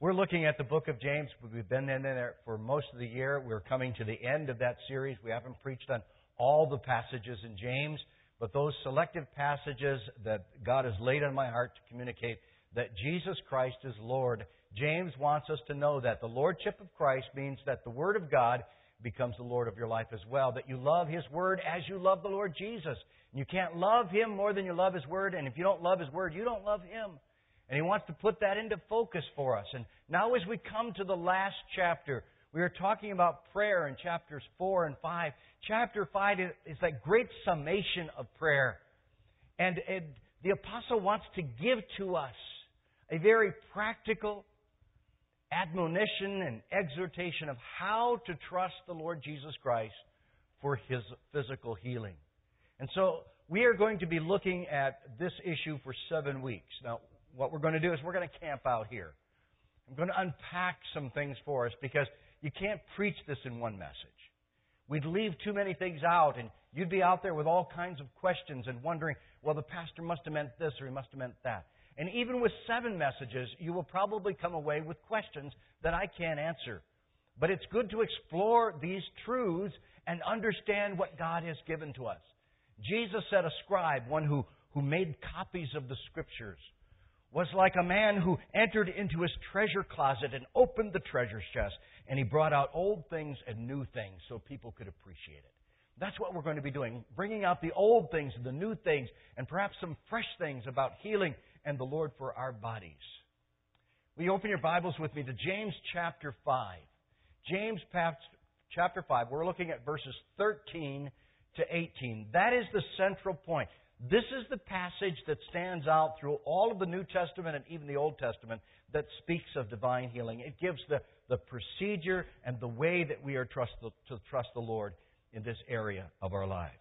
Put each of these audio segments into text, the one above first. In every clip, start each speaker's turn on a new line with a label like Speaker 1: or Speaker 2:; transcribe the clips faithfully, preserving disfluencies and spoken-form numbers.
Speaker 1: We're looking at the book of James. We've been in there for most of the year. We're coming to the end of that series. We haven't preached on all the passages in James, but those selective passages that God has laid on my heart to communicate that Jesus Christ is Lord. James wants us to know that the Lordship of Christ means that the Word of God becomes the Lord of your life as well, that you love His Word as you love the Lord Jesus. And you can't love Him more than you love His Word, and if you don't love His Word, you don't love Him. And He wants to put that into focus for us. And now as we come to the last chapter, we are talking about prayer in chapters four and five. Chapter five is that great summation of prayer. And, and the Apostle wants to give to us a very practical admonition and exhortation of how to trust the Lord Jesus Christ for His physical healing. And so we are going to be looking at this issue for seven weeks. Now, what we're going to do is we're going to camp out here. I'm going to unpack some things for us because you can't preach this in one message. We'd leave too many things out, and you'd be out there with all kinds of questions and wondering, well, the pastor must have meant this or he must have meant that. And even with seven messages, you will probably come away with questions that I can't answer. But it's good to explore these truths and understand what God has given to us. Jesus said a scribe, one who, who made copies of the Scriptures, was like a man who entered into his treasure closet and opened the treasure chest, and he brought out old things and new things so people could appreciate it. That's what we're going to be doing, bringing out the old things and the new things, and perhaps some fresh things about healing and the Lord for our bodies. Will you open your Bibles with me to James chapter five? James chapter five, we're looking at verses thirteen to eighteen. That is the central point. This is the passage that stands out through all of the New Testament and even the Old Testament that speaks of divine healing. It gives the, the procedure and the way that we are trust the, to trust the Lord in this area of our lives.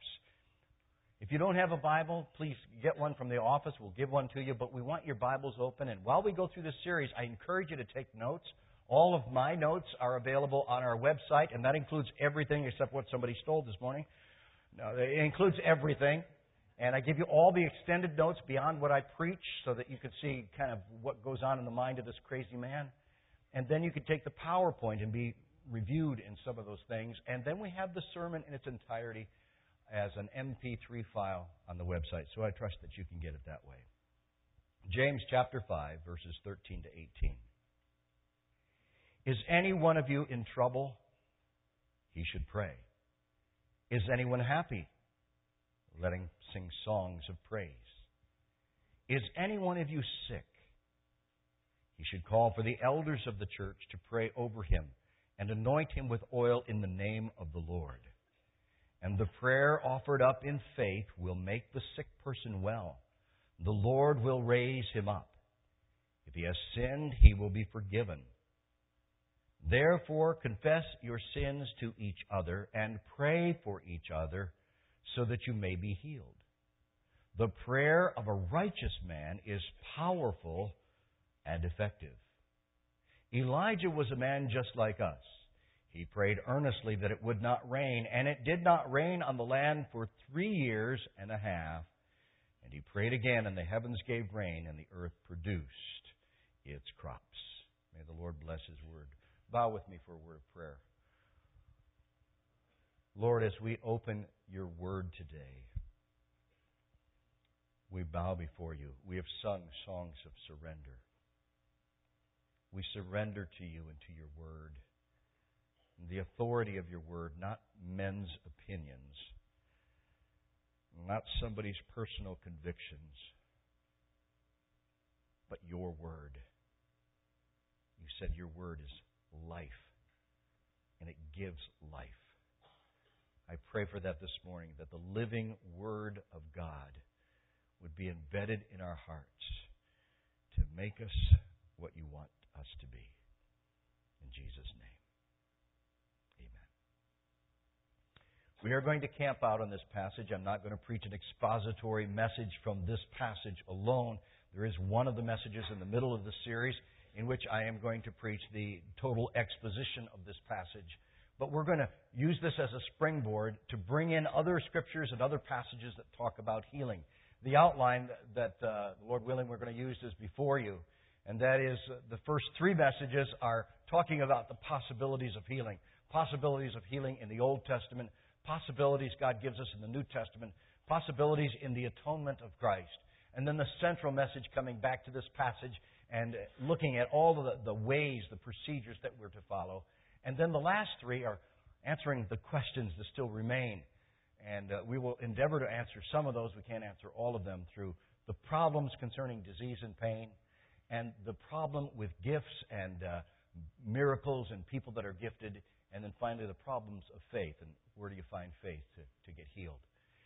Speaker 1: If you don't have a Bible, please get one from the office. We'll give one to you, but we want your Bibles open. And while we go through this series, I encourage you to take notes. All of my notes are available on our website, and that includes everything except what somebody stole this morning. No, it includes everything. And I give you all the extended notes beyond what I preach so that you can see kind of what goes on in the mind of this crazy man. And then you can take the PowerPoint and be reviewed in some of those things. And then we have the sermon in its entirety as an M P three file on the website. So I trust that you can get it that way. James chapter five, verses thirteen to eighteen. Is any one of you in trouble? He should pray. Is anyone happy? Let him sing songs of praise. Is any one of you sick? He should call for the elders of the church to pray over him and anoint him with oil in the name of the Lord. And the prayer offered up in faith will make the sick person well. The Lord will raise him up. If he has sinned, he will be forgiven. Therefore, confess your sins to each other and pray for each other, so that you may be healed. The prayer of a righteous man is powerful and effective. Elijah was a man just like us. He prayed earnestly that it would not rain, and it did not rain on the land for three years and a half. And he prayed again, and the heavens gave rain, and the earth produced its crops. May the Lord bless His word. Bow with me for a word of prayer. Lord, as we open your word today, we bow before you. We have sung songs of surrender. We surrender to you and to your word. And the authority of your word, not men's opinions, not somebody's personal convictions, but your word. You said your word is life, and it gives life. I pray for that this morning, that the living Word of God would be embedded in our hearts to make us what you want us to be. In Jesus' name, amen. We are going to camp out on this passage. I'm not going to preach an expository message from this passage alone. There is one of the messages in the middle of the series in which I am going to preach the total exposition of this passage. But we're going to use this as a springboard to bring in other scriptures and other passages that talk about healing. The outline that, uh, Lord willing, we're going to use is before you. And that is, uh, the first three messages are talking about the possibilities of healing. Possibilities of healing in the Old Testament. Possibilities God gives us in the New Testament. Possibilities in the atonement of Christ. And then the central message coming back to this passage and looking at all of the, the ways, the procedures that we're to follow. And then the last three are answering the questions that still remain. And uh, we will endeavor to answer some of those. We can't answer all of them through the problems concerning disease and pain, and the problem with gifts and uh, miracles and people that are gifted, and then finally the problems of faith. And where do you find faith to, to get healed?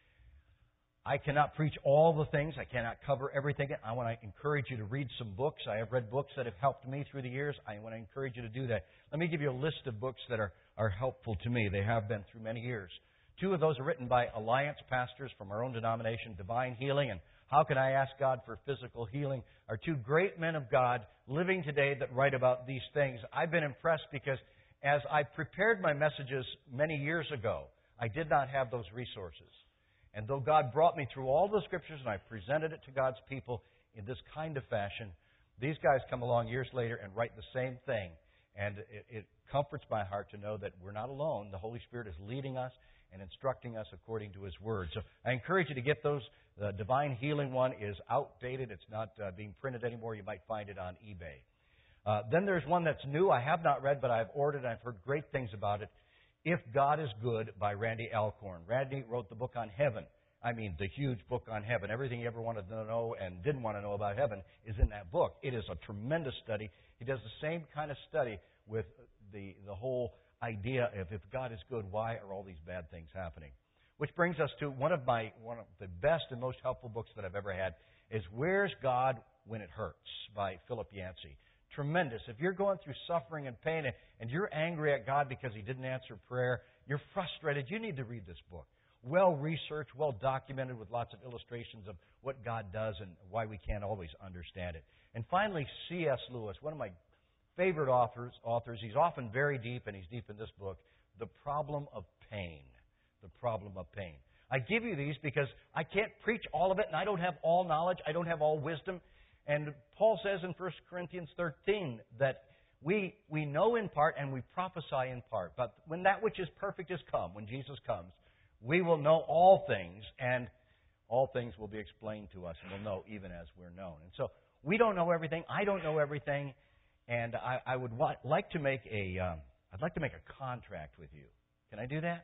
Speaker 1: I cannot preach all the things. I cannot cover everything. I want to encourage you to read some books. I have read books that have helped me through the years. I want to encourage you to do that. Let me give you a list of books that are, are helpful to me. They have been through many years. Two of those are written by Alliance pastors from our own denomination, Divine Healing and How Can I Ask God for Physical Healing, are two great men of God living today that write about these things. I've been impressed because as I prepared my messages many years ago, I did not have those resources. And though God brought me through all the Scriptures and I presented it to God's people in this kind of fashion, these guys come along years later and write the same thing. And it, it comforts my heart to know that we're not alone. The Holy Spirit is leading us and instructing us according to His Word. So I encourage you to get those. The Divine Healing one is outdated. It's not uh, being printed anymore. You might find it on eBay. Uh, then there's one that's new. I have not read, but I've ordered and I've heard great things about it. If God is Good by Randy Alcorn. Randy wrote the book on heaven. I mean, the huge book on heaven. Everything you ever wanted to know and didn't want to know about heaven is in that book. It is a tremendous study. He does the same kind of study with the, the whole idea of if God is good, why are all these bad things happening? Which brings us to one of my one of the best and most helpful books that I've ever had is Where's God When It Hurts by Philip Yancey. Tremendous. If you're going through suffering and pain and you're angry at God because He didn't answer prayer, you're frustrated, you need to read this book. Well researched, well documented with lots of illustrations of what God does and why we can't always understand it. And finally, C S Lewis, one of my favorite authors, authors. He's often very deep, and he's deep in this book, The Problem of Pain. The Problem of Pain. I give you these because I can't preach all of it, and I don't have all knowledge. I don't have all wisdom. And Paul says in First Corinthians thirteen that we we know in part and we prophesy in part. But when that which is perfect is come, when Jesus comes, we will know all things, and all things will be explained to us, and we'll know even as we're known. And so we don't know everything. I don't know everything. And I, I would wa- like to make a, um, I'd like to make a contract with you. Can I do that?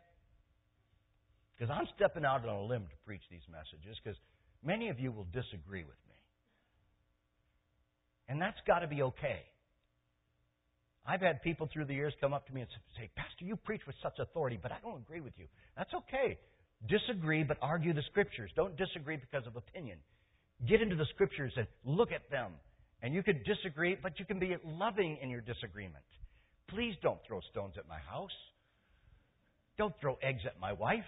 Speaker 1: Because I'm stepping out on a limb to preach these messages, because many of you will disagree with me. And that's got to be okay. I've had people through the years come up to me and say, Pastor, you preach with such authority, but I don't agree with you. That's okay. Disagree, but argue the Scriptures. Don't disagree because of opinion. Get into the Scriptures and look at them. And you could disagree, but you can be loving in your disagreement. Please don't throw stones at my house. Don't throw eggs at my wife.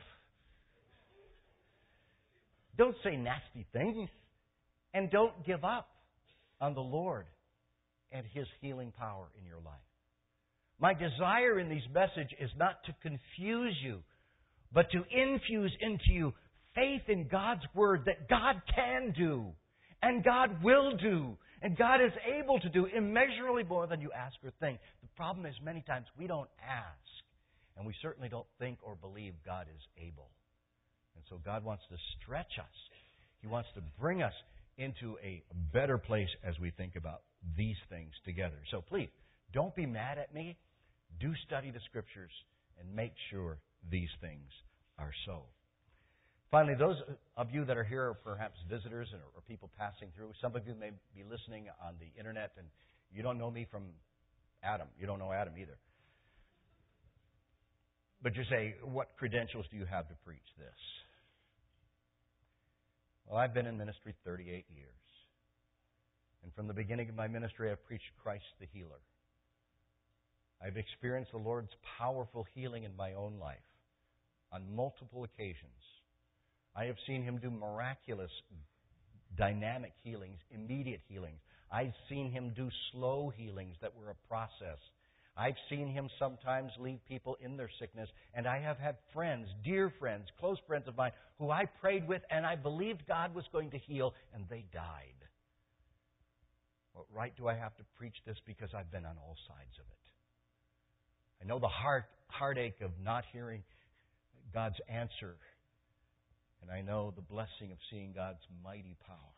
Speaker 1: Don't say nasty things. And don't give up on the Lord and His healing power in your life. My desire in these messages is not to confuse you, but to infuse into you faith in God's Word that God can do, and God will do, and God is able to do immeasurably more than you ask or think. The problem is many times we don't ask, and we certainly don't think or believe God is able. And so God wants to stretch us. He wants to bring us into a better place as we think about these things together. So please, don't be mad at me. Do study the Scriptures and make sure these things are so. Finally, those of you that are here are perhaps visitors or people passing through. Some of you may be listening on the Internet, and you don't know me from Adam. You don't know Adam either. But you say, what credentials do you have to preach this? Well, I've been in ministry thirty-eight years. And from the beginning of my ministry, I've preached Christ the healer. I've experienced the Lord's powerful healing in my own life on multiple occasions. I have seen Him do miraculous, dynamic healings, immediate healings. I've seen Him do slow healings that were a process. I've seen Him sometimes leave people in their sickness, and I have had friends, dear friends, close friends of mine, who I prayed with and I believed God was going to heal, and they died. What right do I have to preach this? Because I've been on all sides of it. I know the heart heartache of not hearing God's answer. And I know the blessing of seeing God's mighty power.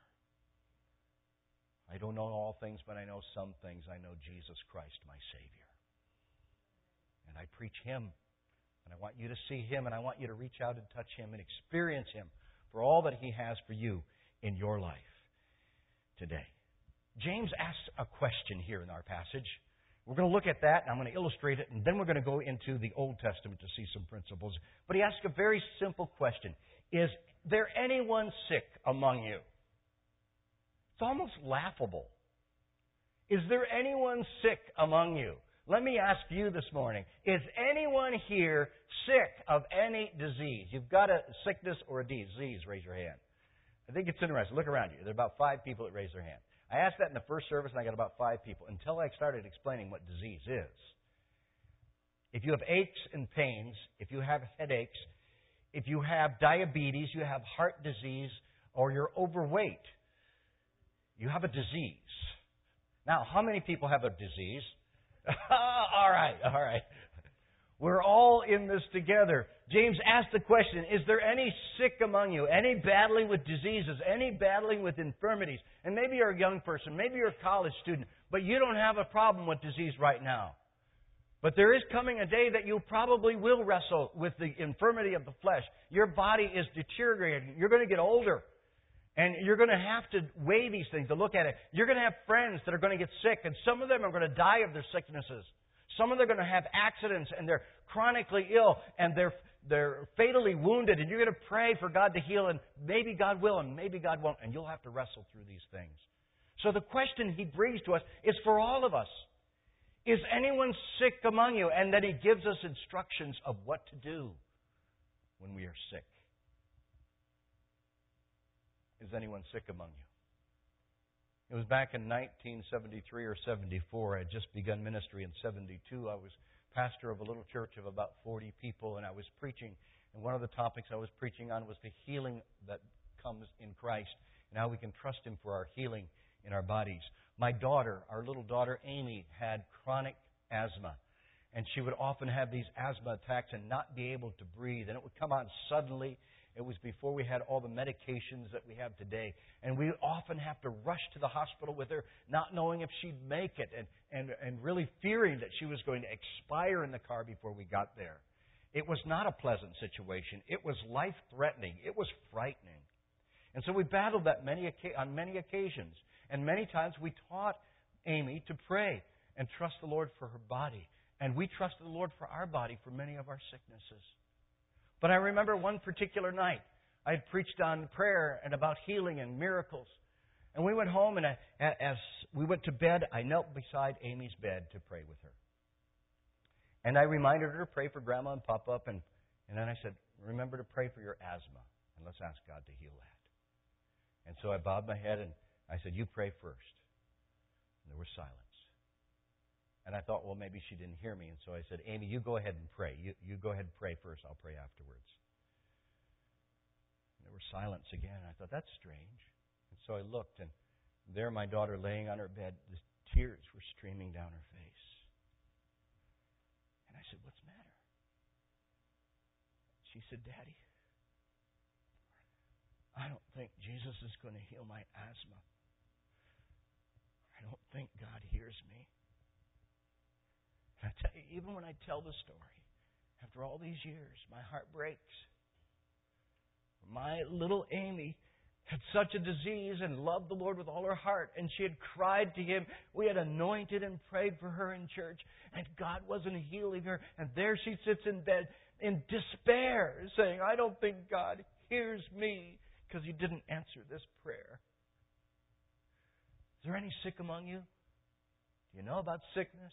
Speaker 1: I don't know all things, but I know some things. I know Jesus Christ, my Savior. And I preach Him. And I want you to see Him, and I want you to reach out and touch Him and experience Him for all that He has for you in your life today. James asks a question here in our passage. We're going to look at that, and I'm going to illustrate it, and then we're going to go into the Old Testament to see some principles. But he asks a very simple question. Is there anyone sick among you? It's almost laughable. Is there anyone sick among you? Let me ask you this morning, is anyone here sick of any disease? You've got a sickness or a disease, raise your hand. I think it's interesting. Look around you. There are about five people that raise their hand. I asked that in the first service, and I got about five people, until I started explaining what disease is. If you have aches and pains, if you have headaches, if you have diabetes, you have heart disease, or you're overweight, you have a disease. Now, how many people have a disease? all right, all right. We're all in this together. James asked the question, is there any sick among you? Any battling with diseases? Any battling with infirmities? And maybe you're a young person. Maybe you're a college student. But you don't have a problem with disease right now. But there is coming a day that you probably will wrestle with the infirmity of the flesh. Your body is deteriorating. You're going to get older. And you're going to have to weigh these things, to look at it. You're going to have friends that are going to get sick. And some of them are going to die of their sicknesses. Some of them are going to have accidents, and they're chronically ill, and they're they're fatally wounded, and you're going to pray for God to heal, and maybe God will, and maybe God won't, and you'll have to wrestle through these things. So the question he brings to us is for all of us. Is anyone sick among you? And then he gives us instructions of what to do when we are sick. Is anyone sick among you? It was back in nineteen seventy-three or seventy-four. I had just begun ministry in seventy-two. I was pastor of a little church of about forty people, and I was preaching. And one of the topics I was preaching on was the healing that comes in Christ and how we can trust Him for our healing in our bodies. My daughter, our little daughter Amy, had chronic asthma. And she would often have these asthma attacks and not be able to breathe. And it would come on suddenly. It was before we had all the medications that we have today. And we often have to rush to the hospital with her, not knowing if she'd make it, and, and, and really fearing that she was going to expire in the car before we got there. It was not a pleasant situation. It was life-threatening. It was frightening. And so we battled that many on many occasions. And many times we taught Amy to pray and trust the Lord for her body. And we trusted the Lord for our body for many of our sicknesses. But I remember one particular night, I had preached on prayer and about healing and miracles. And we went home, and I, as we went to bed, I knelt beside Amy's bed to pray with her. And I reminded her to pray for Grandma and Papa, and, and then I said, remember to pray for your asthma, and let's ask God to heal that. And so I bowed my head, and I said, you pray first. And there was silence. And I thought, well, maybe she didn't hear me. And so I said, Amy, you go ahead and pray. You, you go ahead and pray first. I'll pray afterwards. And there was silence again. I thought, that's strange. And so I looked, and there my daughter laying on her bed, the tears were streaming down her face. And I said, what's the matter? She said, Daddy, I don't think Jesus is going to heal my asthma. I don't think God hears me. And I tell you, even when I tell the story, after all these years, my heart breaks. My little Amy had such a disease and loved the Lord with all her heart, and she had cried to Him. We had anointed and prayed for her in church, and God wasn't healing her. And there she sits in bed in despair, saying, I don't think God hears me because He didn't answer this prayer. Is there any sick among you? Do you know about sickness?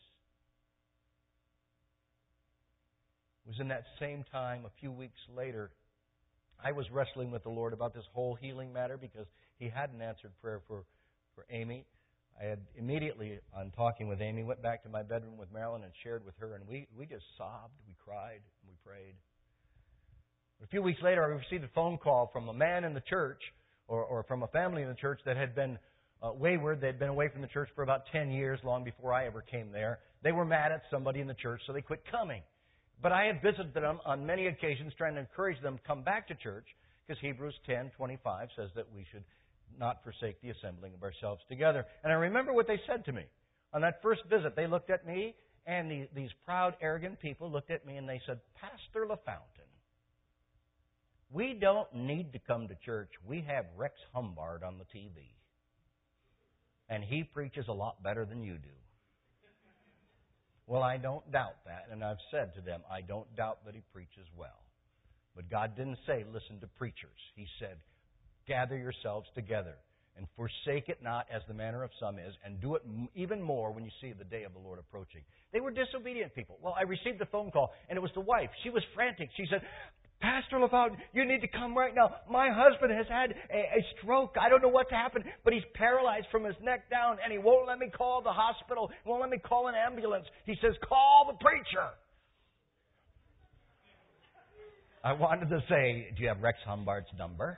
Speaker 1: It was in that same time, a few weeks later, I was wrestling with the Lord about this whole healing matter because He hadn't answered prayer for, for Amy. I had immediately, on talking with Amy, went back to my bedroom with Marilyn and shared with her, and we, we just sobbed, we cried, and we prayed. A few weeks later, I received a phone call from a man in the church, or, or from a family in the church that had been uh, wayward. They'd been away from the church for about ten years, long before I ever came there. They were mad at somebody in the church, so they quit coming. But I had visited them on many occasions, trying to encourage them to come back to church, because Hebrews ten twenty-five says that we should not forsake the assembling of ourselves together. And I remember what they said to me. On that first visit, they looked at me, and the, these proud, arrogant people looked at me, and they said, Pastor LaFountain, we don't need to come to church. We have Rex Humbard on the T V. And he preaches a lot better than you do. Well, I don't doubt that, and I've said to them, I don't doubt that he preaches well. But God didn't say, listen to preachers. He said, gather yourselves together and forsake it not as the manner of some is, and do it even more when you see the day of the Lord approaching. They were disobedient people. Well, I received a phone call, and it was the wife. She was frantic. She said, Pastor LaFountain, you need to come right now. My husband has had a, a stroke. I don't know what's happened, but he's paralyzed from his neck down, and he won't let me call the hospital. He won't let me call an ambulance. He says, call the preacher. I wanted to say, do you have Rex Humbard's number?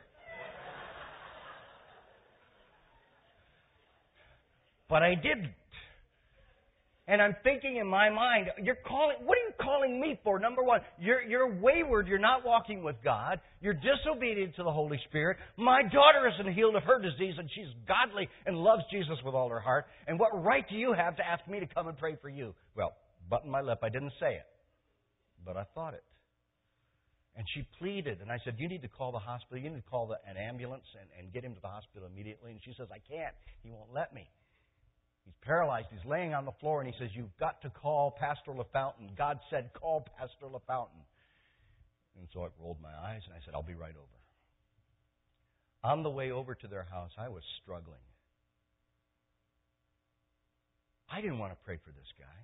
Speaker 1: But I didn't. And I'm thinking in my mind, you're calling, what are you calling me for? Number one, you're, you're wayward. You're not walking with God. You're disobedient to the Holy Spirit. My daughter isn't healed of her disease, and she's godly and loves Jesus with all her heart. And what right do you have to ask me to come and pray for you? Well, button my lip. I didn't say it, but I thought it. And she pleaded, and I said, you need to call the hospital. You need to call the, an ambulance and, and get him to the hospital immediately. And she says, I can't. He won't let me. He's paralyzed. He's laying on the floor, and he says, you've got to call Pastor LaFountain. God said, call Pastor LaFountain. And so I rolled my eyes, and I said, I'll be right over. On the way over to their house, I was struggling. I didn't want to pray for this guy.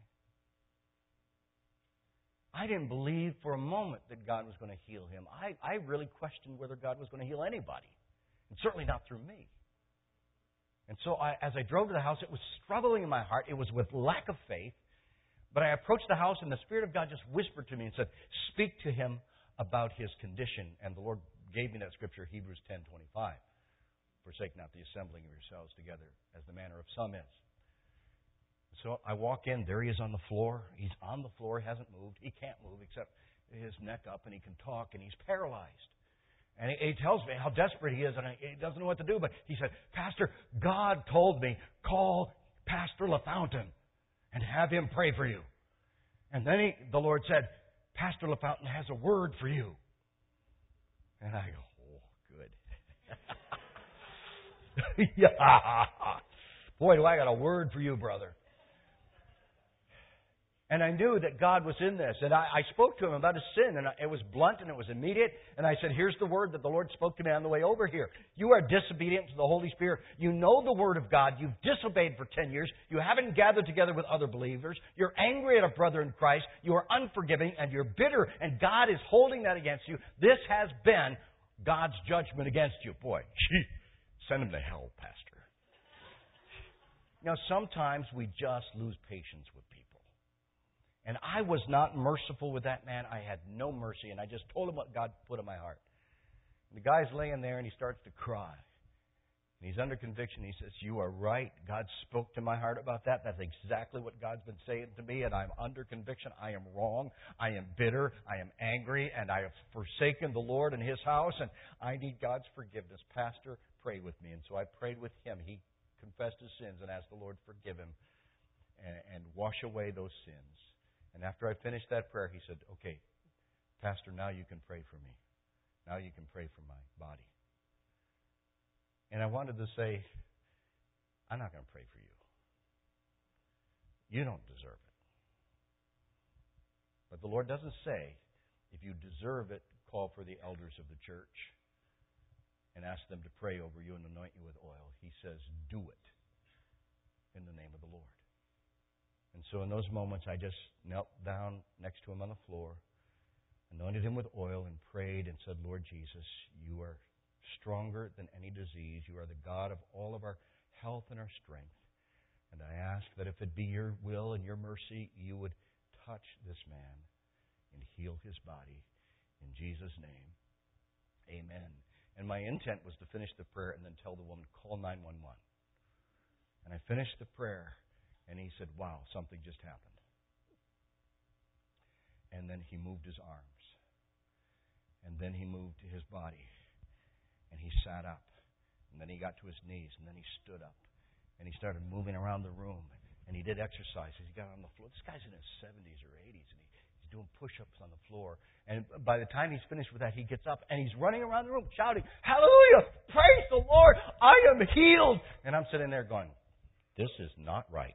Speaker 1: I didn't believe for a moment that God was going to heal him. I, I really questioned whether God was going to heal anybody, and certainly not through me. And so I, as I drove to the house, it was struggling in my heart. It was with lack of faith. But I approached the house, and the Spirit of God just whispered to me and said, speak to him about his condition. And the Lord gave me that scripture, Hebrews ten twenty-five. Forsake not the assembling of yourselves together, as the manner of some is. So I walk in. There he is on the floor. He's on the floor. He hasn't moved. He can't move except his neck up, and he can talk, and he's paralyzed. And he, he tells me how desperate he is, and he doesn't know what to do. But he said, Pastor, God told me, call Pastor LaFountain and have him pray for you. And then he, the Lord said, Pastor LaFountain has a word for you. And I go, oh, good. Yeah. Boy, do I got a word for you, brother. And I knew that God was in this. And I, I spoke to him about his sin. And it was blunt and it was immediate. And I said, here's the word that the Lord spoke to me on the way over here. You are disobedient to the Holy Spirit. You know the Word of God. You've disobeyed for ten years. You haven't gathered together with other believers. You're angry at a brother in Christ. You are unforgiving and you're bitter. And God is holding that against you. This has been God's judgment against you. Boy, send him to hell, Pastor. Now, sometimes we just lose patience with people. And I was not merciful with that man. I had no mercy. And I just told him what God put in my heart. And the guy's laying there and he starts to cry. And he's under conviction. He says, you are right. God spoke to my heart about that. That's exactly what God's been saying to me. And I'm under conviction. I am wrong. I am bitter. I am angry. And I have forsaken the Lord and His house. And I need God's forgiveness. Pastor, pray with me. And so I prayed with him. He confessed his sins and asked the Lord to forgive him and, and wash away those sins. And after I finished that prayer, he said, okay, Pastor, now you can pray for me. Now you can pray for my body. And I wanted to say, I'm not going to pray for you. You don't deserve it. But the Lord doesn't say, if you deserve it, call for the elders of the church and ask them to pray over you and anoint you with oil. He says, do it in the name of the Lord. And so in those moments, I just knelt down next to him on the floor, anointed him with oil, and prayed and said, Lord Jesus, you are stronger than any disease. You are the God of all of our health and our strength. And I ask that if it be your will and your mercy, you would touch this man and heal his body. In Jesus' name, amen. And my intent was to finish the prayer and then tell the woman, call nine one one. And I finished the prayer, and he said, wow, something just happened. And then he moved his arms. And then he moved to his body. And he sat up. And then he got to his knees. And then he stood up. And he started moving around the room. And he did exercises. He got on the floor. This guy's in his seventies or eighties. And he, he's doing push-ups on the floor. And by the time he's finished with that, he gets up. And he's running around the room shouting, hallelujah! Praise the Lord! I am healed! And I'm sitting there going, this is not right.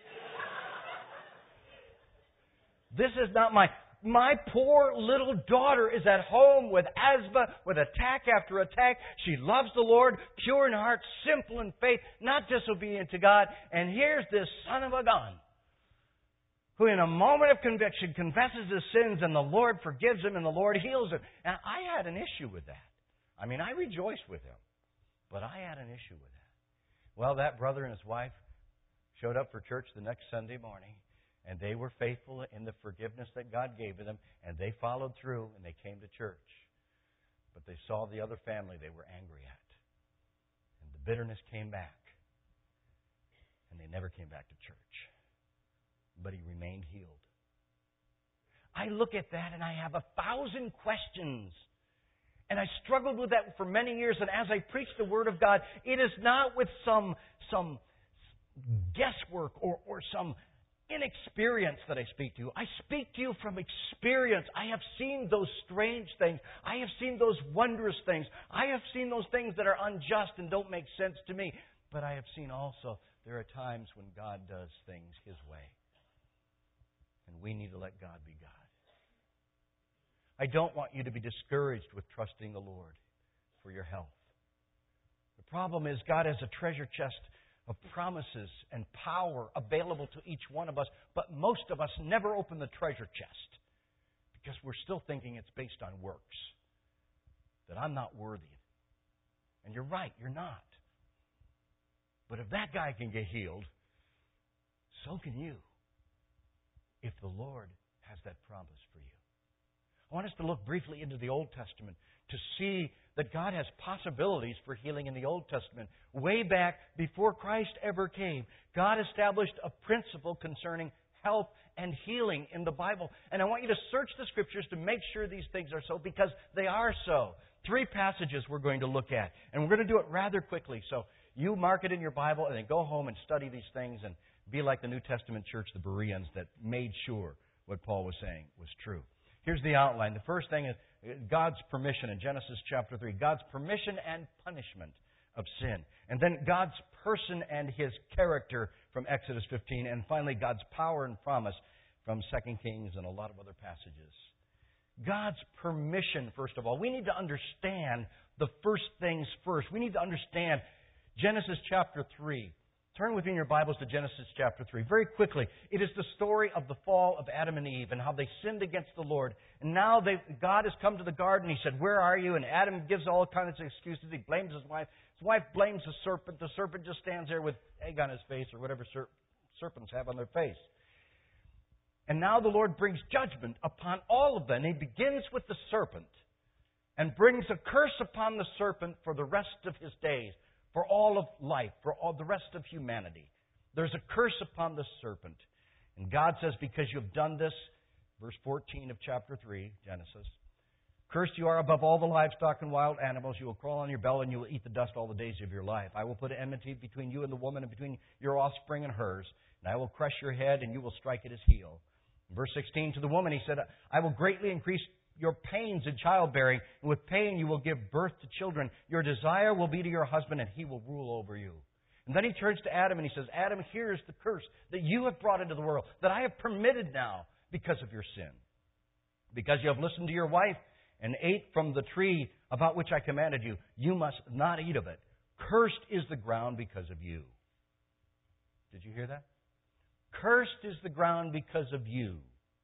Speaker 1: This is not my... My poor little daughter is at home with asthma, with attack after attack. She loves the Lord, pure in heart, simple in faith, not disobedient to God. And here's this son of a gun who in a moment of conviction confesses his sins and the Lord forgives him and the Lord heals him. And I had an issue with that. I mean, I rejoiced with him, but I had an issue with that. Well, that brother and his wife showed up for church the next Sunday morning. And they were faithful in the forgiveness that God gave them. And they followed through and they came to church. But they saw the other family they were angry at. And the bitterness came back. And they never came back to church. But he remained healed. I look at that and I have a thousand questions. And I struggled with that for many years. And as I preach the Word of God, it is not with some, some guesswork or, or some... inexperience that I speak to you. I speak to you from experience. I have seen those strange things. I have seen those wondrous things. I have seen those things that are unjust and don't make sense to me. But I have seen also there are times when God does things His way. And we need to let God be God. I don't want you to be discouraged with trusting the Lord for your health. The problem is God has a treasure chest of promises and power available to each one of us, but most of us never open the treasure chest because we're still thinking it's based on works, that I'm not worthy. And you're right, you're not. But if that guy can get healed, so can you, if the Lord has that promise for you. I want us to look briefly into the Old Testament to see that God has possibilities for healing in the Old Testament. Way back before Christ ever came, God established a principle concerning health and healing in the Bible. And I want you to search the Scriptures to make sure these things are so, because they are so. Three passages we're going to look at. And we're going to do it rather quickly. So you mark it in your Bible and then go home and study these things and be like the New Testament church, the Bereans, that made sure what Paul was saying was true. Here's the outline. The first thing is God's permission in Genesis chapter three. God's permission and punishment of sin. And then God's person and His character from Exodus fifteen. And finally, God's power and promise from Second Kings and a lot of other passages. God's permission, first of all. We need to understand the first things first. We need to understand Genesis chapter three. Turn with me in your Bibles to Genesis chapter three. Very quickly, it is the story of the fall of Adam and Eve and how they sinned against the Lord. And now they, God has come to the garden. He said, where are you? And Adam gives all kinds of excuses. He blames his wife. His wife blames the serpent. The serpent just stands there with egg on his face or whatever ser- serpents have on their face. And now the Lord brings judgment upon all of them. He begins with the serpent and brings a curse upon the serpent for the rest of his days. For all of life, for all the rest of humanity. There's a curse upon the serpent. And God says, because you have done this, verse fourteen of chapter three, Genesis, cursed you are above all the livestock and wild animals. You will crawl on your belly and you will eat the dust all the days of your life. I will put enmity between you and the woman and between your offspring and hers. And I will crush your head and you will strike at his heel. In verse sixteen, to the woman he said, I will greatly increase your pains in childbearing, and with pain you will give birth to children. Your desire will be to your husband, and he will rule over you. And then he turns to Adam and he says, Adam, here's the curse that you have brought into the world, that I have permitted now because of your sin. Because you have listened to your wife and ate from the tree about which I commanded you, you must not eat of it. Cursed is the ground because of you. Did you hear that? Cursed is the ground because of you.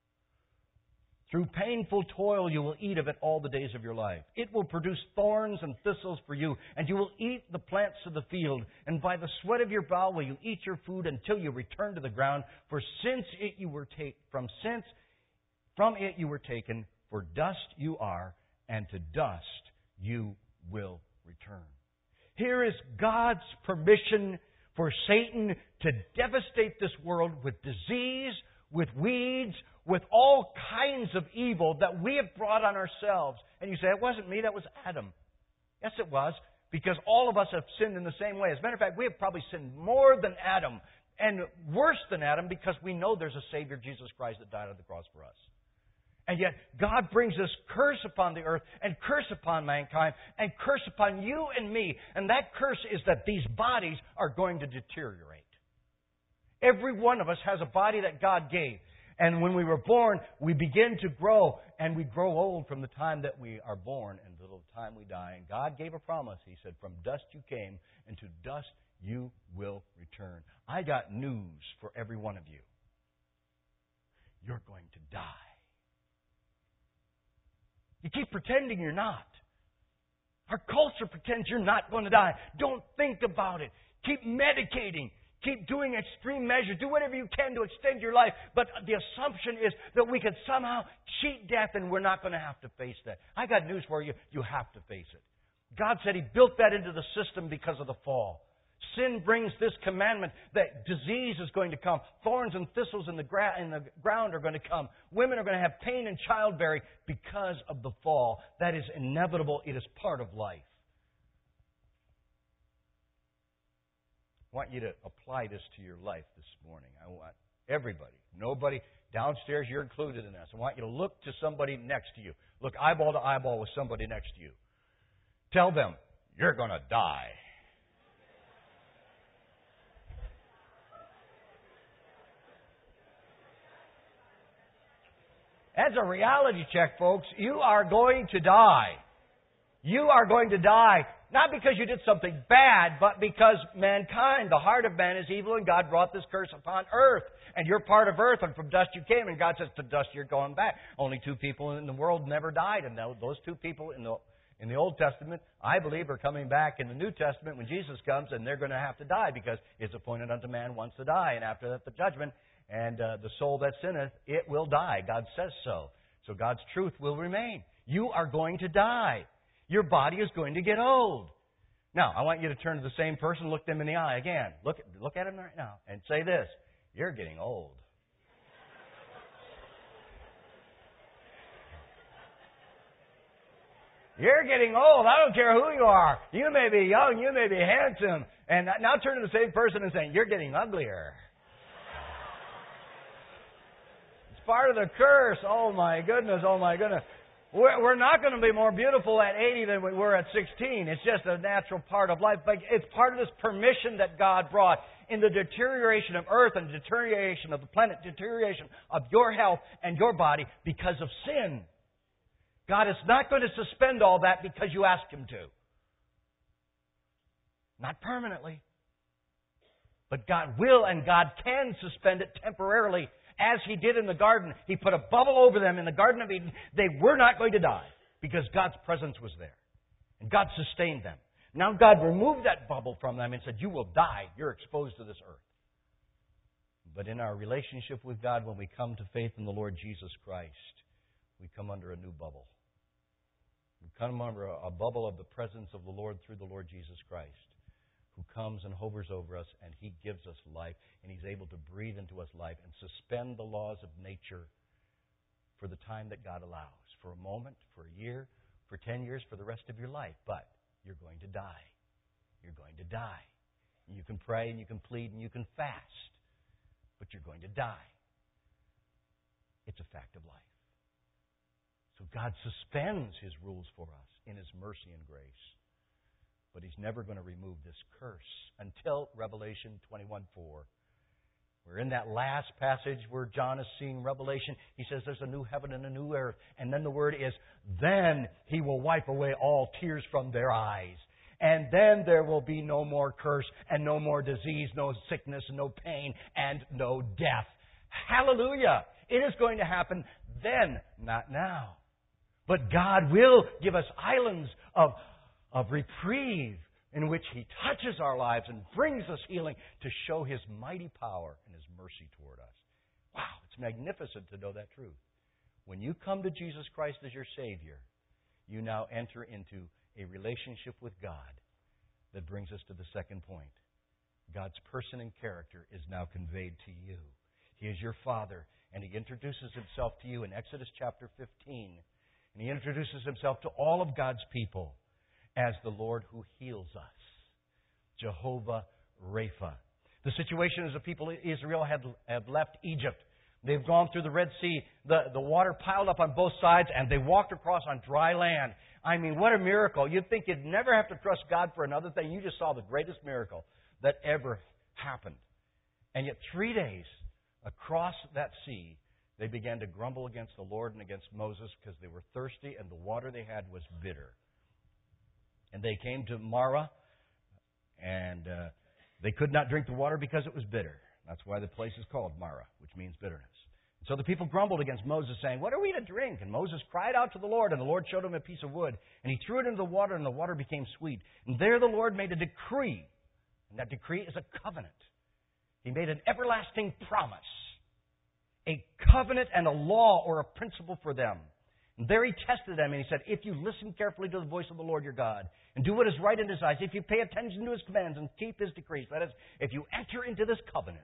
Speaker 1: Through painful toil you will eat of it all the days of your life. It will produce thorns and thistles for you, and you will eat the plants of the field. And by the sweat of your brow will you eat your food until you return to the ground. For since it you were taken, from since from it you were taken, for dust you are, and to dust you will return. Here is God's permission for Satan to devastate this world with disease, with weeds, with all kinds of evil that we have brought on ourselves. And you say, it wasn't me, that was Adam. Yes, it was, because all of us have sinned in the same way. As a matter of fact, we have probably sinned more than Adam, and worse than Adam, because we know there's a Savior, Jesus Christ, that died on the cross for us. And yet, God brings this curse upon the earth, and curse upon mankind, and curse upon you and me. And that curse is that these bodies are going to deteriorate. Every one of us has a body that God gave. And when we were born, we begin to grow, and we grow old from the time that we are born until the time we die. And God gave a promise. He said, from dust you came, and to dust you will return. I got news for every one of you. You're going to die. You keep pretending you're not. Our culture pretends you're not going to die. Don't think about it. Keep medicating. Keep doing extreme measures. Do whatever you can to extend your life. But the assumption is that we can somehow cheat death and we're not going to have to face that. I got news for you. You have to face it. God said He built that into the system because of the fall. Sin brings this commandment that disease is going to come. Thorns and thistles in the, gra- in the ground are going to come. Women are going to have pain in childbearing because of the fall. That is inevitable. It is part of life. I want you to apply this to your life this morning. I want everybody, nobody, downstairs, you're included in this. I want you to look to somebody next to you. Look eyeball to eyeball with somebody next to you. Tell them, you're going to die. That's a reality check, folks. You are going to die. You are going to die, not because you did something bad, but because mankind, the heart of man is evil, and God brought this curse upon earth. And you're part of earth, and from dust you came, and God says, to dust you're going back. Only two people in the world never died, and those two people in the in the Old Testament, I believe, are coming back in the New Testament when Jesus comes, and they're going to have to die, because it's appointed unto man once to die, and after that the judgment. And uh, the soul that sinneth, it will die. God says so. So God's truth will remain. You are going to die. Your body is going to get old. Now, I want you to turn to the same person, look them in the eye again. Look, look at him right now and say this. You're getting old. You're getting old. I don't care who you are. You may be young. You may be handsome. And now turn to the same person and say, you're getting uglier. Part of the curse. Oh my goodness, oh my goodness. We're, we're not going to be more beautiful at eighty than we were at sixteen. It's just a natural part of life. But it's part of this permission that God brought in the deterioration of earth and deterioration of the planet, deterioration of your health and your body because of sin. God is not going to suspend all that because you ask Him to. Not permanently. But God will and God can suspend it temporarily. As He did in the garden, He put a bubble over them in the Garden of Eden. They were not going to die because God's presence was there. And God sustained them. Now God removed that bubble from them and said, you will die. You're exposed to this earth. But in our relationship with God, when we come to faith in the Lord Jesus Christ, we come under a new bubble. We come under a, a bubble of the presence of the Lord through the Lord Jesus Christ, who comes and hovers over us, and He gives us life, and He's able to breathe into us life and suspend the laws of nature for the time that God allows, for a moment, for a year, for ten years, for the rest of your life. But you're going to die. You're going to die. And you can pray, and you can plead, and you can fast, but you're going to die. It's a fact of life. So God suspends His rules for us in His mercy and grace. But He's never going to remove this curse until Revelation twenty-one four. We're in that last passage where John is seeing Revelation. He says there's a new heaven and a new earth. And then the word is, then He will wipe away all tears from their eyes. And then there will be no more curse and no more disease, no sickness, no pain, and no death. Hallelujah! It is going to happen then, not now. But God will give us islands of of reprieve in which He touches our lives and brings us healing to show His mighty power and His mercy toward us. Wow, it's magnificent to know that truth. When you come to Jesus Christ as your Savior, you now enter into a relationship with God that brings us to the second point. God's person and character is now conveyed to you. He is your Father, and He introduces Himself to you in Exodus chapter fifteen. And He introduces Himself to all of God's people as the Lord who heals us. Jehovah Rapha. The situation is the people of Israel had, had left Egypt. They've gone through the Red Sea. The, the water piled up on both sides, and they walked across on dry land. I mean, what a miracle. You'd think you'd never have to trust God for another thing. You just saw the greatest miracle that ever happened. And yet three days across that sea, they began to grumble against the Lord and against Moses because they were thirsty and the water they had was bitter. And they came to Marah, and uh, they could not drink the water because it was bitter. That's why the place is called Marah, which means bitterness. So the people grumbled against Moses, saying, "What are we to drink?" And Moses cried out to the Lord, and the Lord showed him a piece of wood. And he threw it into the water, and the water became sweet. And there the Lord made a decree. And that decree is a covenant. He made an everlasting promise. A covenant and a law or a principle for them. And there He tested them, and He said, if you listen carefully to the voice of the Lord your God, and do what is right in His eyes, if you pay attention to His commands and keep His decrees, that is, if you enter into this covenant,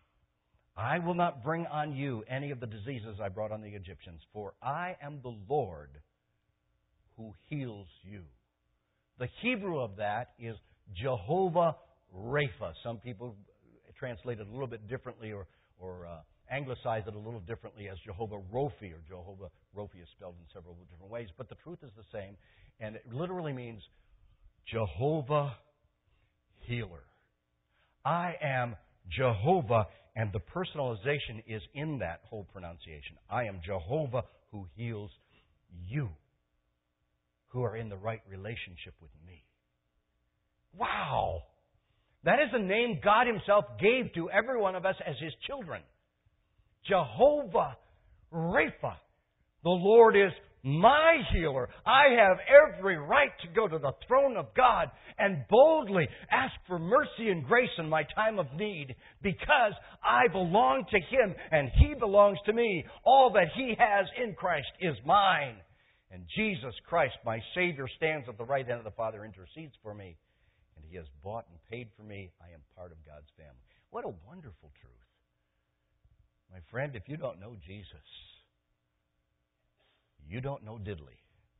Speaker 1: I will not bring on you any of the diseases I brought on the Egyptians, for I am the Lord who heals you. The Hebrew of that is Jehovah Rapha. Some people translate it a little bit differently or, or uh, anglicize it a little differently as Jehovah Rophi, or Jehovah Rophi is spelled in several different ways, but the truth is the same, and it literally means Jehovah Healer. I am Jehovah, and the personalization is in that whole pronunciation. I am Jehovah who heals you, who are in the right relationship with me. Wow! That is a name God Himself gave to every one of us as His children. Jehovah Rapha. The Lord is my healer. I have every right to go to the throne of God and boldly ask for mercy and grace in my time of need because I belong to Him and He belongs to me. All that He has in Christ is mine. And Jesus Christ, my Savior, stands at the right hand of the Father, intercedes for me. And He has bought and paid for me. I am part of God's family. What a wonderful truth. My friend, if you don't know Jesus, you don't know diddly.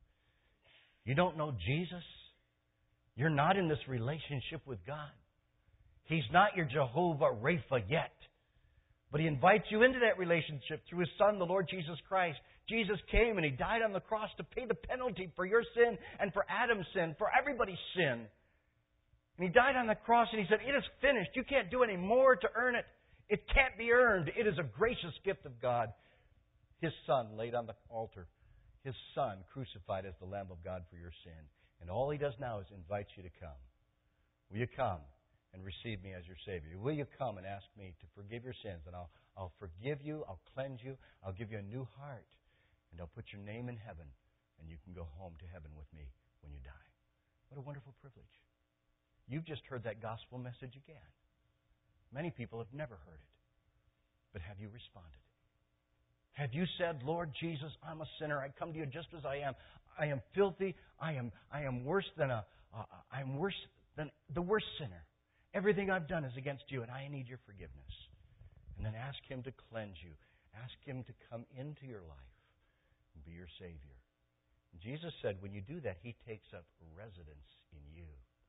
Speaker 1: You don't know Jesus, you're not in this relationship with God. He's not your Jehovah Rapha yet. But He invites you into that relationship through His Son, the Lord Jesus Christ. Jesus came and He died on the cross to pay the penalty for your sin and for Adam's sin, for everybody's sin. And He died on the cross and He said, it is finished. You can't do any more to earn it. It can't be earned. It is a gracious gift of God. His Son laid on the altar. His Son crucified as the Lamb of God for your sin. And all He does now is invite you to come. Will you come and receive me as your Savior? Will you come and ask me to forgive your sins? And I'll, I'll forgive you. I'll cleanse you. I'll give you a new heart. And I'll put your name in heaven. And you can go home to heaven with me when you die. What a wonderful privilege. You've just heard that gospel message again. Many people have never heard it. But have you responded? Have you said, Lord Jesus, I'm a sinner. I come to you just as I am. I am filthy. I am I am worse than a uh, I'm worse than the worst sinner. Everything I've done is against you, and I need your forgiveness. And then ask Him to cleanse you. Ask Him to come into your life and be your Savior. And Jesus said, when you do that, He takes up residence in you.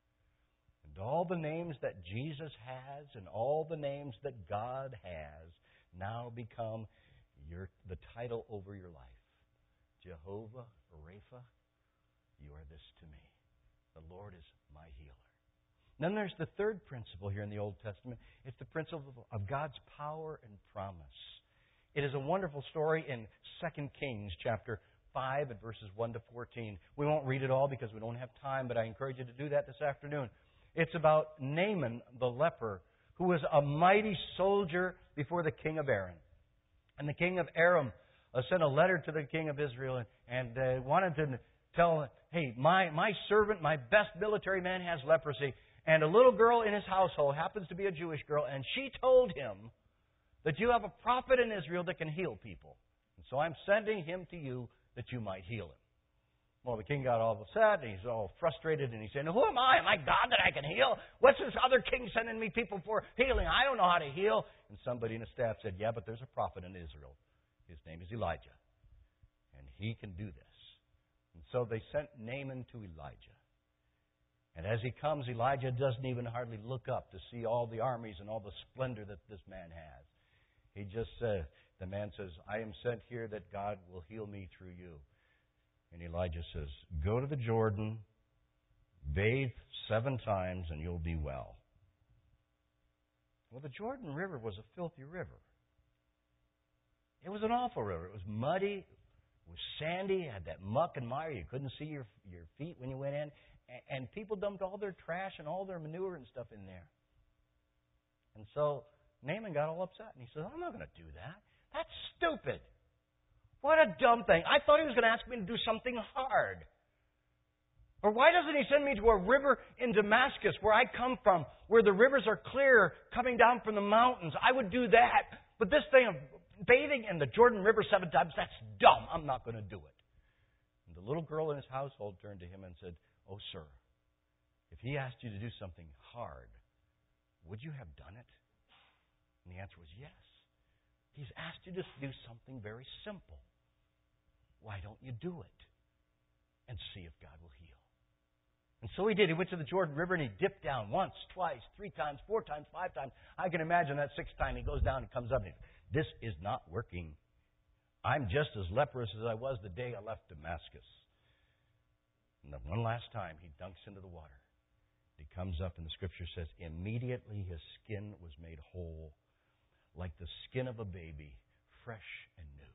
Speaker 1: And all the names that Jesus has and all the names that God has now become your, the title over your life. Jehovah Rapha, you are this to me. The Lord is my healer. Then there's the third principle here in the Old Testament. It's the principle of God's power and promise. It is a wonderful story in Second Kings chapter five and verses one to fourteen. We won't read it all because we don't have time, but I encourage you to do that this afternoon. It's about Naaman the leper, who was a mighty soldier before the king of Aram. And the king of Aram uh, sent a letter to the king of Israel and, and uh, wanted to tell, hey, my, my servant, my best military man has leprosy, and a little girl in his household happens to be a Jewish girl, and she told him that you have a prophet in Israel that can heal people. And so I'm sending him to you that you might heal him. Well, the king got all upset, and he's all frustrated, and he's saying, who am I? Am I God that I can heal? What's this other king sending me people for healing? I don't know how to heal. And somebody in the staff said, yeah, but there's a prophet in Israel. His name is Elijah, and he can do this. And so they sent Naaman to Elijah. And as he comes, Elijah doesn't even hardly look up to see all the armies and all the splendor that this man has. He just says, the man says, I am sent here that God will heal me through you. And Elijah says, go to the Jordan, bathe seven times, and you'll be well. Well, the Jordan River was a filthy river. It was an awful river. It was muddy. It was sandy. It had that muck and mire. You couldn't see your, your feet when you went in. And people dumped all their trash and all their manure and stuff in there. And so Naaman got all upset. And he said, I'm not going to do that. That's stupid. What a dumb thing. I thought he was going to ask me to do something hard. Or why doesn't he send me to a river in Damascus, where I come from, where the rivers are clear, coming down from the mountains? I would do that. But this thing of bathing in the Jordan River seven times, that's dumb. I'm not going to do it. And the little girl in his household turned to him and said, oh, sir, if he asked you to do something hard, would you have done it? And the answer was yes. He's asked you to do something very simple. Why don't you do it? And see if God will heal. And so he did. He went to the Jordan River and he dipped down once, twice, three times, four times, five times. I can imagine that sixth time he goes down and comes up and he says, this is not working. I'm just as leprous as I was the day I left Damascus. And then one last time he dunks into the water. He comes up and the Scripture says, immediately his skin was made whole, like the skin of a baby, fresh and new.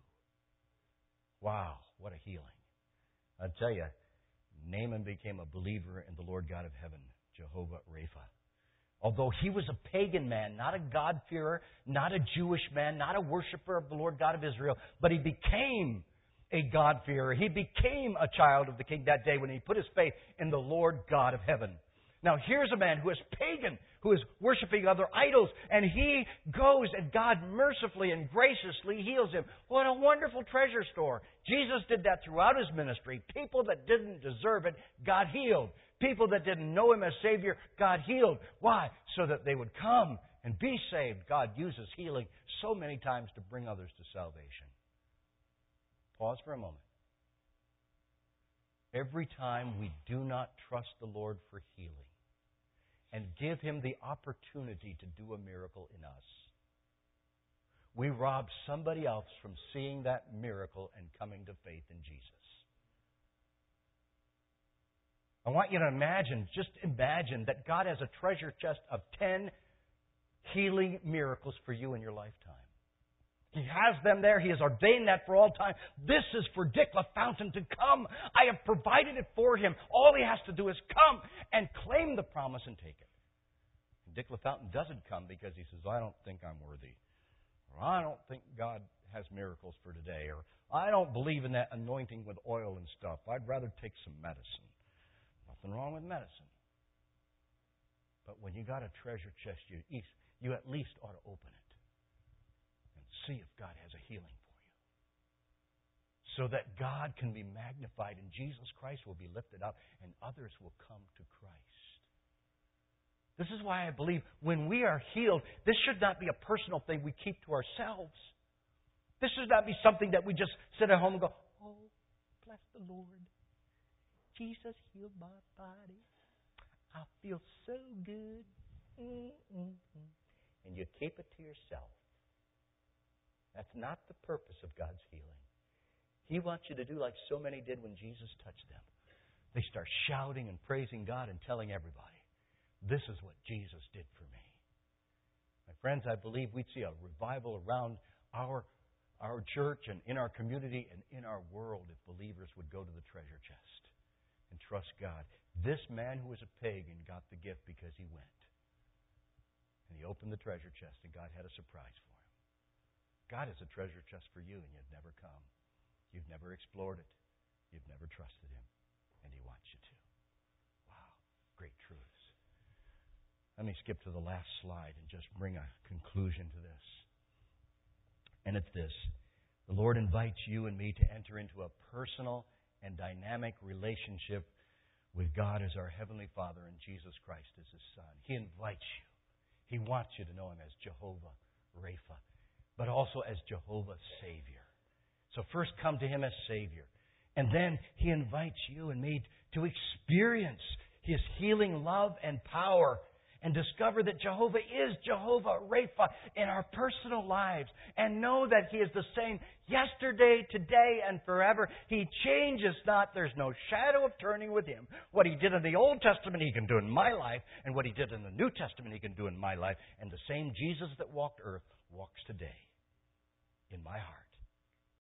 Speaker 1: Wow, what a healing. I tell you, Naaman became a believer in the Lord God of heaven, Jehovah Rapha. Although he was a pagan man, not a God-fearer, not a Jewish man, not a worshiper of the Lord God of Israel, but he became a God-fearer. He became a child of the King that day when he put his faith in the Lord God of heaven. Now here's a man who is pagan, who is worshiping other idols, and he goes and God mercifully and graciously heals him. What a wonderful treasure store. Jesus did that throughout his ministry. People that didn't deserve it, God healed. People that didn't know him as Savior, God healed. Why? So that they would come and be saved. God uses healing so many times to bring others to salvation. Pause for a moment. Every time we do not trust the Lord for healing and give Him the opportunity to do a miracle in us, we rob somebody else from seeing that miracle and coming to faith in Jesus. I want you to imagine, just imagine that God has a treasure chest of ten healing miracles for you in your lifetime. He has them there. He has ordained that for all time. This is for Dick LaFountain to come. I have provided it for him. All he has to do is come and claim the promise and take it. And Dick LaFountain doesn't come because he says, I don't think I'm worthy. Or I don't think God has miracles for today. Or I don't believe in that anointing with oil and stuff. I'd rather take some medicine. Nothing wrong with medicine. But when you got a treasure chest, you, you at least ought to open it. See if God has a healing for you. So that God can be magnified and Jesus Christ will be lifted up and others will come to Christ. This is why I believe when we are healed, this should not be a personal thing we keep to ourselves. This should not be something that we just sit at home and go, oh, bless the Lord. Jesus healed my body. I feel so good. Mm-mm-mm. And you keep it to yourself. That's not the purpose of God's healing. He wants you to do like so many did when Jesus touched them. They start shouting and praising God and telling everybody, this is what Jesus did for me. My friends, I believe we'd see a revival around our, our church and in our community and in our world if believers would go to the treasure chest and trust God. This man who was a pagan got the gift because he went. And he opened the treasure chest and God had a surprise for him. God has a treasure chest for you, and you've never come. You've never explored it. You've never trusted Him, and He wants you to. Wow, great truths. Let me skip to the last slide and just bring a conclusion to this. And it's this. The Lord invites you and me to enter into a personal and dynamic relationship with God as our Heavenly Father and Jesus Christ as His Son. He invites you. He wants you to know Him as Jehovah Rapha, but also as Jehovah Savior. So first come to Him as Savior. And then He invites you and me to experience His healing love and power and discover that Jehovah is Jehovah Rapha in our personal lives. And know that He is the same yesterday, today, and forever. He changes not. There's no shadow of turning with Him. What He did in the Old Testament, He can do in my life. And what He did in the New Testament, He can do in my life. And the same Jesus that walked earth walks today in my heart.